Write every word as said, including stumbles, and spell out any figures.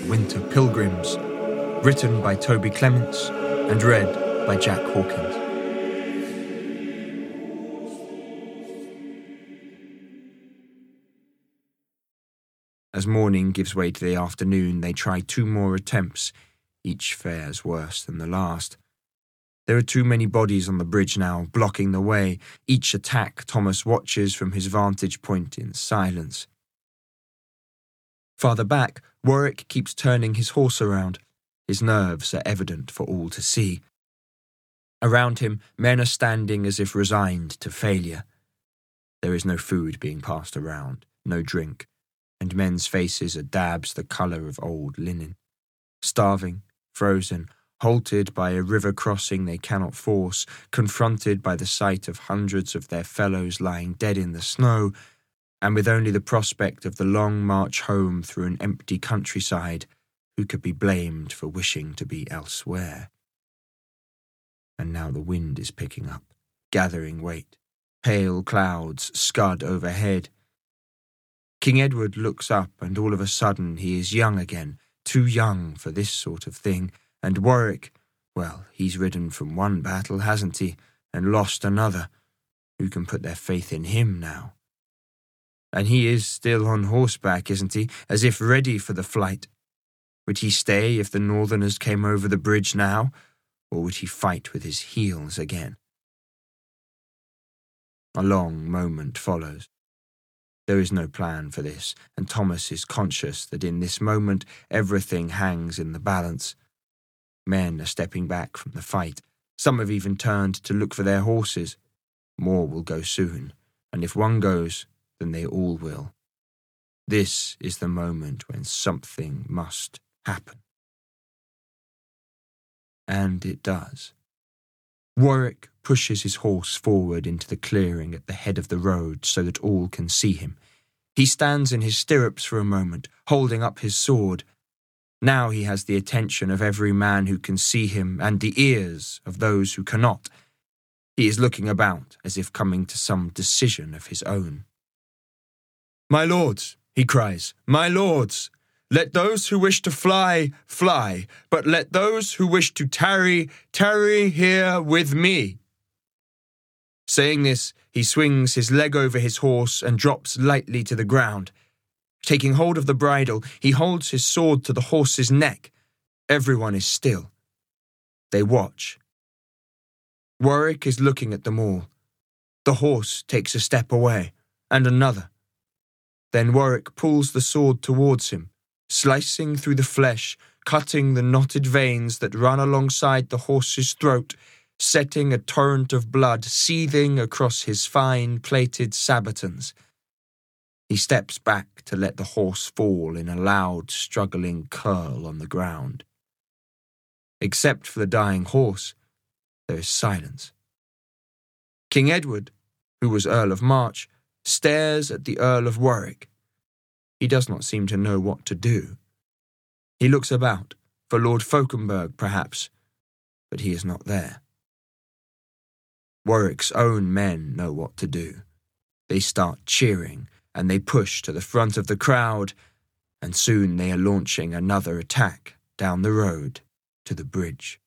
Winter Pilgrims, written by Toby Clements and read by Jack Hawkins. As morning gives way to the afternoon, they try two more attempts. Each fares worse than the last. There are too many bodies on the bridge now, blocking the way. Each attack Thomas watches from his vantage point in silence. Farther back, Warwick keeps turning his horse around. His nerves are evident for all to see. Around him, men are standing as if resigned to failure. There is no food being passed around, no drink, and men's faces are dabs the colour of old linen. Starving, frozen, halted by a river crossing they cannot force, confronted by the sight of hundreds of their fellows lying dead in the snow, and with only the prospect of the long march home through an empty countryside, who could be blamed for wishing to be elsewhere? And now the wind is picking up, gathering weight. Pale clouds scud overhead. King Edward looks up, and all of a sudden he is young again, too young for this sort of thing, and Warwick, well, he's ridden from one battle, hasn't he, and lost another. Who can put their faith in him now? And he is still on horseback, isn't he, as if ready for the flight. Would he stay if the Northerners came over the bridge now, or would he fight with his heels again? A long moment follows. There is no plan for this, and Thomas is conscious that in this moment everything hangs in the balance. Men are stepping back from the fight. Some have even turned to look for their horses. More will go soon, and if one goes, then they all will. This is the moment when something must happen. And it does. Warwick pushes his horse forward into the clearing at the head of the road so that all can see him. He stands in his stirrups for a moment, holding up his sword. Now he has the attention of every man who can see him and the ears of those who cannot. He is looking about as if coming to some decision of his own. "My lords," he cries, "my lords, let those who wish to fly, fly, but let those who wish to tarry, tarry here with me." Saying this, he swings his leg over his horse and drops lightly to the ground. Taking hold of the bridle, he holds his sword to the horse's neck. Everyone is still. They watch. Warwick is looking at them all. The horse takes a step away, and another. Then Warwick pulls the sword towards him, slicing through the flesh, cutting the knotted veins that run alongside the horse's throat, setting a torrent of blood seething across his fine plaited sabatons. He steps back to let the horse fall in a loud, struggling curl on the ground. Except for the dying horse, there is silence. King Edward, who was Earl of March, stares at the Earl of Warwick. He does not seem to know what to do. He looks about, for Lord Fauconberg perhaps, but he is not there. Warwick's own men know what to do. They start cheering, and they push to the front of the crowd, and soon they are launching another attack down the road to the bridge.